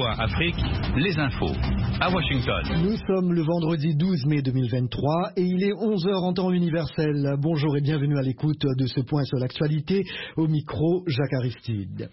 VOA Afrique, les infos. À Washington. Nous sommes le vendredi 12 mai 2023 et il est 11h en temps universel. Bonjour et bienvenue à l'écoute de ce point sur l'actualité. Au micro, Jacques Aristide.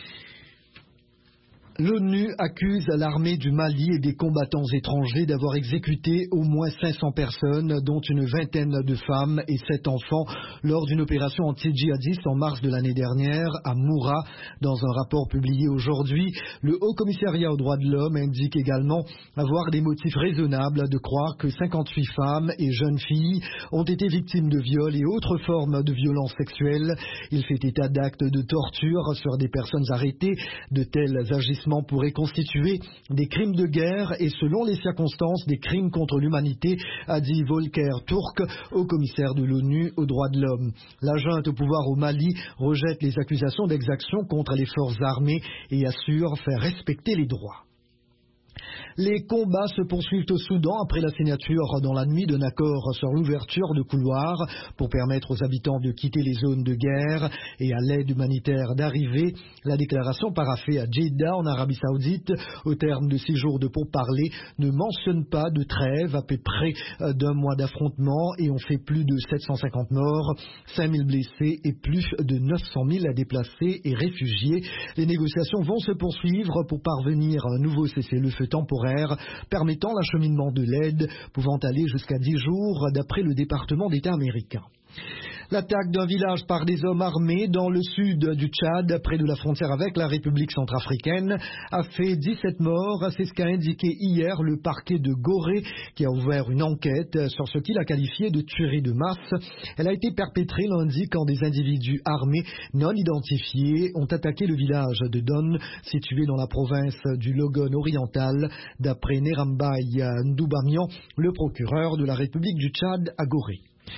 L'ONU accuse l'armée du Mali et des combattants étrangers d'avoir exécuté au moins 500 personnes, dont une vingtaine de femmes et 7 enfants, lors d'une opération anti-djihadiste en mars de l'année dernière à Moura. Dans un rapport publié aujourd'hui, le Haut Commissariat aux droits de l'homme indique également avoir des motifs raisonnables de croire que 58 femmes et jeunes filles ont été victimes de viols et autres formes de violences sexuelles. Il fait état d'actes de torture sur des personnes arrêtées. De tels agissements pourraient constituer des crimes de guerre et, selon les circonstances, des crimes contre l'humanité, a dit Volker Turk, haut commissaire de l'ONU aux droits de l'homme. La junte au pouvoir au Mali rejette les accusations d'exaction contre les forces armées et assure faire respecter les droits. Les combats se poursuivent au Soudan après la signature dans la nuit d'un accord sur l'ouverture de couloirs pour permettre aux habitants de quitter les zones de guerre et à l'aide humanitaire d'arriver. La déclaration paraphée à Jeddah en Arabie Saoudite au terme de 6 jours de pourparlers ne mentionne pas de trêve. À peu près d'un mois d'affrontements et on fait plus de 750 morts, 5000 blessés et plus de 900 000 déplacés et réfugiés. Les négociations vont se poursuivre pour parvenir à un nouveau cessez-le-feu temporaire permettant l'acheminement de l'aide pouvant aller jusqu'à 10 jours d'après le département d'État américain. L'attaque d'un village par des hommes armés dans le sud du Tchad, près de la frontière avec la République centrafricaine, a fait 17 morts. C'est ce qu'a indiqué hier le parquet de Gorée, qui a ouvert une enquête sur ce qu'il a qualifié de tuerie de masse. Elle a été perpétrée lundi quand des individus armés non identifiés ont attaqué le village de Don, situé dans la province du Logone oriental, d'après Nerambaye Ndoubamian, le procureur de la République du Tchad à Gorée.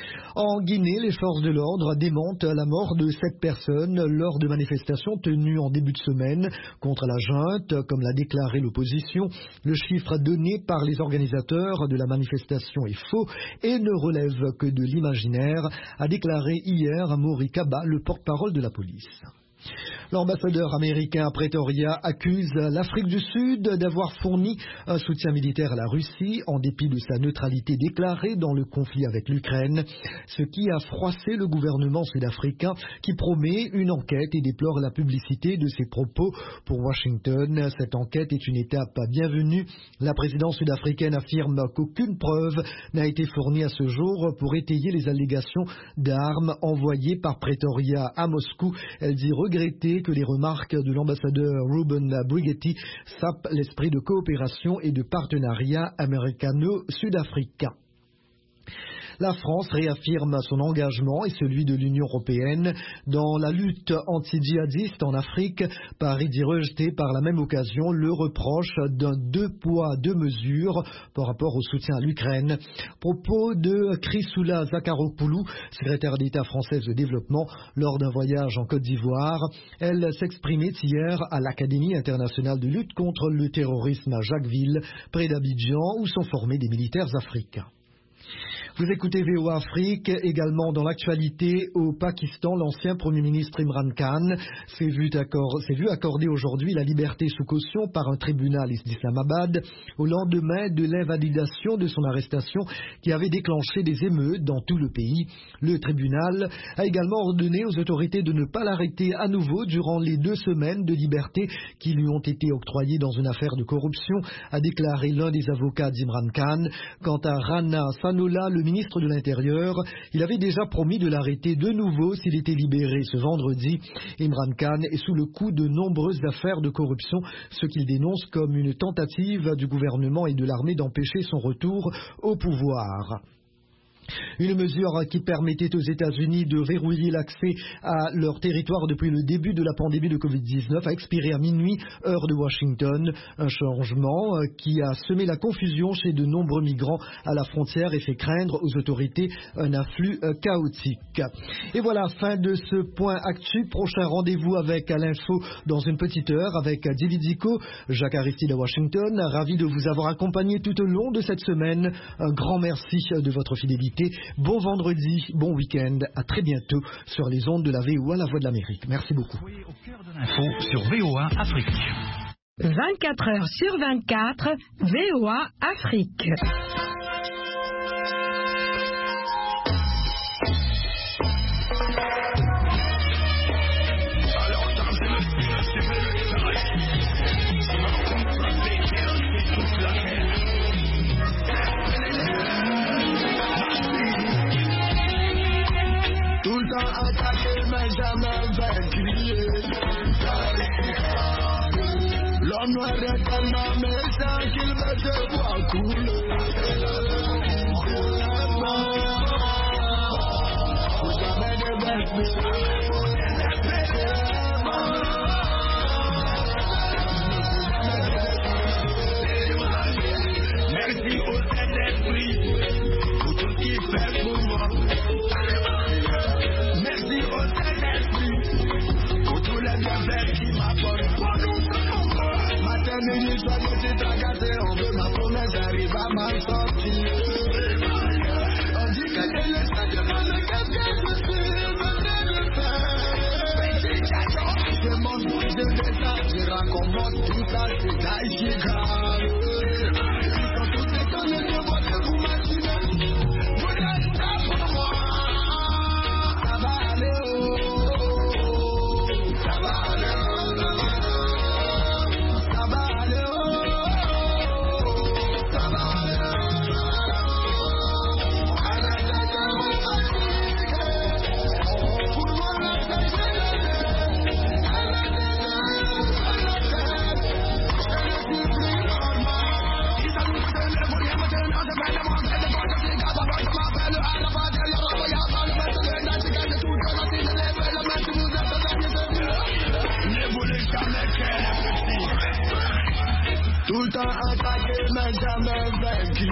En Guinée, les forces de l'ordre démentent la mort de 7 personnes lors de manifestations tenues en début de semaine contre la junte, comme l'a déclaré l'opposition. Le chiffre donné par les organisateurs de la manifestation est faux et ne relève que de l'imaginaire, a déclaré hier Maury Kaba, le porte-parole de la police. L'ambassadeur américain à Pretoria accuse l'Afrique du Sud d'avoir fourni un soutien militaire à la Russie en dépit de sa neutralité déclarée dans le conflit avec l'Ukraine, ce qui a froissé le gouvernement sud-africain qui promet une enquête et déplore la publicité de ses propos pour Washington. Cette enquête est une étape bienvenue. La présidence sud-africaine affirme qu'aucune preuve n'a été fournie à ce jour pour étayer les allégations d'armes envoyées par Pretoria à Moscou. Elle dit regretter que les remarques de l'ambassadeur Ruben Brigetti sapent l'esprit de coopération et de partenariat américano-sud-africain. La France réaffirme son engagement et celui de l'Union européenne dans la lutte anti-djihadiste en Afrique. Paris dit rejeter par la même occasion le reproche d'un 2 poids 2 mesures par rapport au soutien à l'Ukraine. Propos de Chrysoula Zakharopoulou, secrétaire d'État française de développement, lors d'un voyage en Côte d'Ivoire. Elle s'exprimait hier à l'Académie internationale de lutte contre le terrorisme à Jacquesville, près d'Abidjan, où sont formés des militaires africains. Vous écoutez VOA Afrique. Également dans l'actualité, au Pakistan, l'ancien Premier ministre Imran Khan s'est vu accorder aujourd'hui la liberté sous caution par un tribunal d'Islamabad au lendemain de l'invalidation de son arrestation qui avait déclenché des émeutes dans tout le pays. Le tribunal a également ordonné aux autorités de ne pas l'arrêter à nouveau durant les 2 semaines de liberté qui lui ont été octroyées dans une affaire de corruption, a déclaré l'un des avocats d'Imran Khan. Quant à Rana Sanola, le ministre de l'Intérieur, il avait déjà promis de l'arrêter de nouveau s'il était libéré ce vendredi. Imran Khan est sous le coup de nombreuses affaires de corruption, ce qu'il dénonce comme une tentative du gouvernement et de l'armée d'empêcher son retour au pouvoir. Une mesure qui permettait aux États-Unis de verrouiller l'accès à leur territoire depuis le début de la pandémie de Covid-19 a expiré à minuit, heure de Washington. Un changement qui a semé la confusion chez de nombreux migrants à la frontière et fait craindre aux autorités un afflux chaotique. Et voilà, fin de ce point actu. Prochain rendez-vous avec l'info dans une petite heure avec David Zico, Jacques Aristide à Washington. Ravi de vous avoir accompagné tout au long de cette semaine. Un grand merci de votre fidélité. Bon vendredi, bon week-end, à très bientôt sur les ondes de la VOA, la Voix de l'Amérique. Merci beaucoup. Soyez au cœur de l'info sur VOA Afrique. 24 heures sur 24, VOA Afrique. Tout le temps attaqué, mais jamais vaincu. L'homme noir est tellement méchant qu'il veut te voir couler. Jamais de vaincu. Merci au Saint-Esprit pour tout ce qu'il fait pour moi. Merci au Saint-Esprit pour tous les bienfaits qu'il m'apporte. Matin, midi, soir, je suis tracassé. On veut ma promesse, j'arrive à m'en sortir. On dit que c'est le changement, mais qu'est-ce que je suis venu de faire? C'est mon bruit de dessin, je raconte tout ça, c'est Daïchika. Ils sont tous étonnés de voir que vous m'imaginez. Vous êtes là pour moi. Ça va aller, oh. Ça va aller, oh. Ça va aller, oh. Ça va aller, pour moi, tout le temps attaqué, mais jamais vaincu.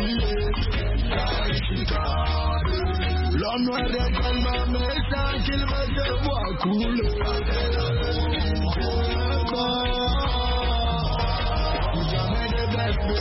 L'homme noir est tellement méchant qu'il veut te voir couler. Jamais de vaincu.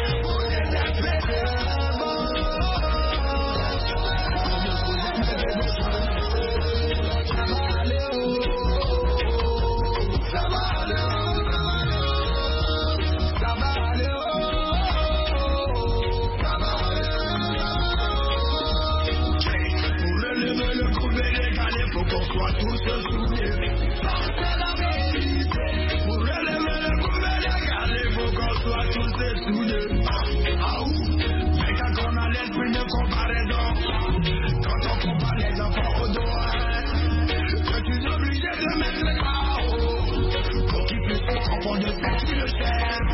Qu'on soit tous soudés. C'est la vérité. Pour relever le couvert légal, il faut qu'on soit tous soudés. Ah ouh. Mais quand on a l'esprit de comparaison, quand on compare les enfants au doigt, je suis obligé de mettre le chaos pour qu'ils puissent se confondre de ce qu'ils le cherchent.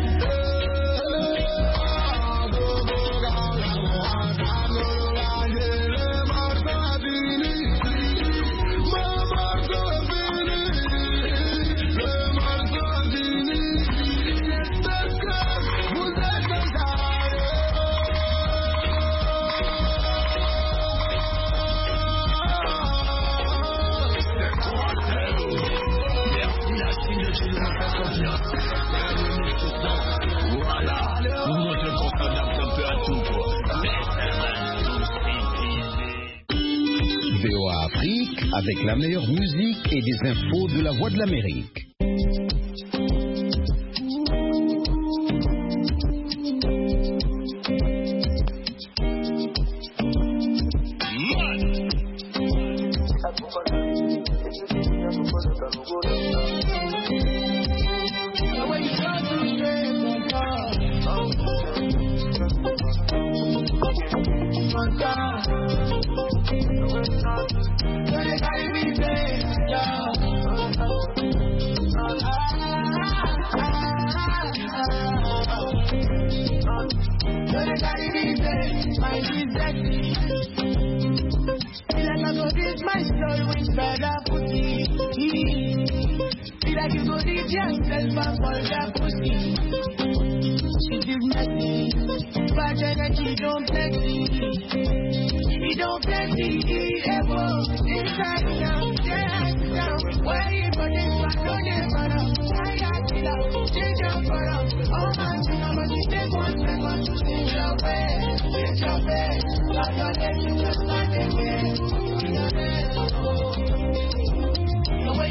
VOA Afrique avec la meilleure musique et des infos de la Voix de l'Amérique. It's your face, like your name,